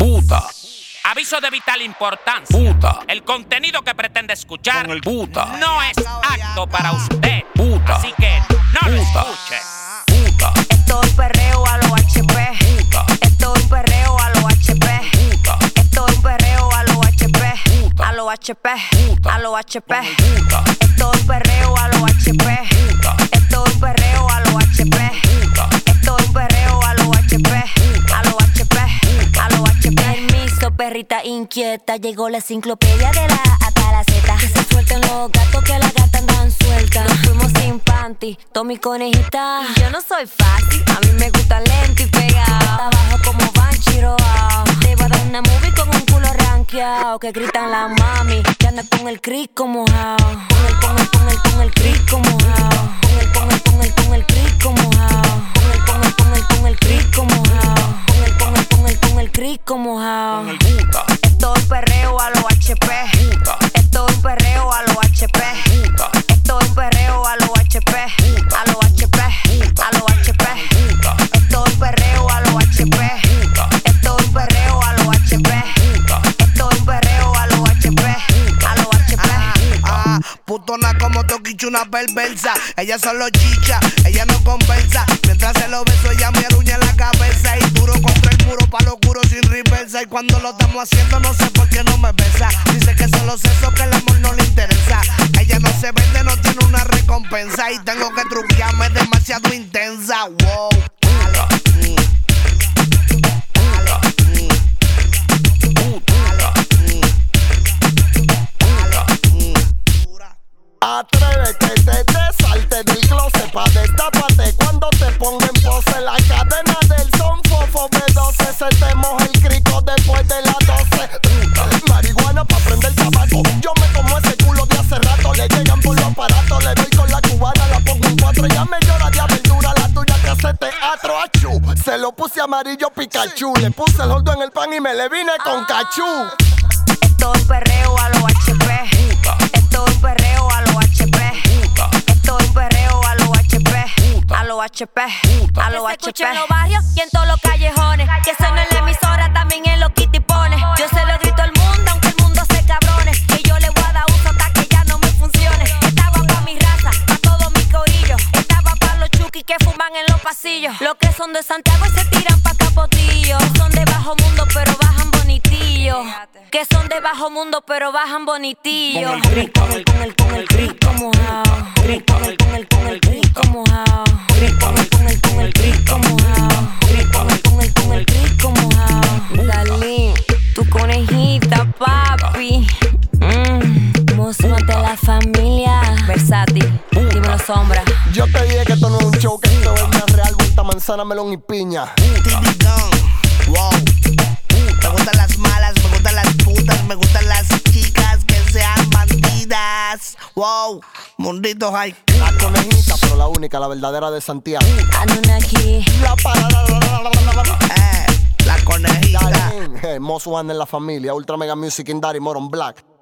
puta. Aviso de vital importancia. Puta. El contenido que pretende escuchar Con el puta. no es apto para usted. Puta. Así que no lo Puta. escuche. Puta. Esto es un perreo a lo HP. Puta. Esto es un perreo a lo HP. Puta. Esto es un perreo a lo HP. Puta. A lo HP. Puta. A lo HP. Puta. Esto es un perreo a lo HP. Puta. Esto es un perreo a lo HP. Puta. Esto es un perreo a lo HP. A lo HP. A lo HP. Permiso, perrita inquieta. Llegó la enciclopedia de la A hasta la Z. Que se suelten los gatos, que las gatas andan sueltas. Nos fuimos sin panty, Tommy conejita. Y yo no soy fácil, a mí me gusta lento y pegado. Abajo como Banchiro. Te va a dar una movie con un culo rankeado. Que gritan la mami, que anda con el crico mojado. Con el crico mojado. Con el crico mojado. Con el crico mojado. Con el crico mojado. Con el puta. Esto es un perreo a lo HP. Puta. Esto es un perreo a lo HP. Puta. Esto es un perreo a lo HP. A lo HP. A lo HP. Puta. Esto es un perreo a lo HP. Puta. Esto es un perreo a lo HP. Puta. Esto es un perreo a lo HP. A lo HP. Putona como Toquichu, una perversa. Ella solo chicha, ella no conversa. Mientras se lo beso, ella me arruña en la cabeza. Y duro contra el muro, pa' lo juro sin reversa. Y cuando lo estamos haciendo, no sé por qué no me besa. Dice que son los sesos, que el amor no le interesa. Ella no se vende, no tiene una recompensa. Y tengo que truquearme, demasiado intensa. Wow, dale. Atrévete, te salte del closet pa' destápate cuando te ponga en pose. La cadena del son fofo B12. Se te moja el crico después de las 12. Marihuana pa' prender tabaco. Yo me como ese culo de hace rato. Le llegan por los aparatos. Le doy con la cubana, la pongo en 4. Ya me llora de aventura la tuya que hace teatro. Achú, se lo puse amarillo Pikachu. Le puse el holdo en el pan y me le vine con cachú. Esto es un perreo a lo HP. Esto es un perreo a lo HP. Esto es un perreo a lo HP. A lo HP. A lo HP. Que se escuche en los barrios y en todos los callejones. Que suene en la emisora, también en los kitipones. Yo se lo grito al mundo, aunque el mundo se cabrone. Que yo le voy a dar uso hasta que ya no me funcione. Estaba pa' mi raza, pa' todo mi corillo. Estaba pa' los chukis que fuman en los pasillos. Los que son de Santiago y se tiran pa' Capotillo. Son de bajo mundo pero bajan bonitillo. Que son de bajo mundo pero bajan bonitillo. Con el crico mojado. Con el crico mojado. Con el crico mojado. Con el crico mojado. Dalí, tu conejita, papi. Músico de la familia. Versátil, dímelo sombra. Yo te dije que esto no es un show, que esto es una real vuelta manzana, melón y piña. Tibidón, wow. Me gustan las malas, me gustan las putas, me gustan las chicas que sean bandidas. Wow, mundito high. La conejita, pero la única, la verdadera de Santiago. Anunnaki. La La conejita. Most One en la familia, Ultra Mega Music in Daddy, Moron Black.